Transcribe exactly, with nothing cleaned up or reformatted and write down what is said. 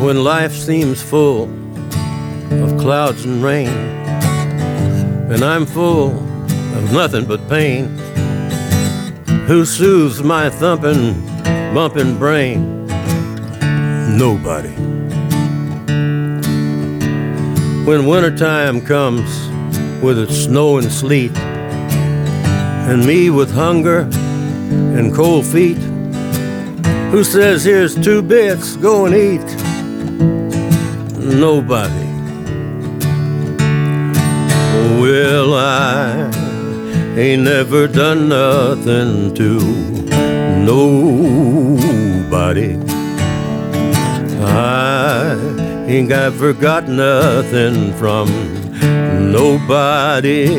When life seems full of clouds and rain, and I'm full of nothing but pain, who soothes my thumping, bumping brain? Nobody. When wintertime comes with its snow and sleet, and me with hunger and cold feet, who says here's two bits, go and eat? Nobody. Well, I ain't never done nothing to nobody. I ain't got forgot nothing from nobody.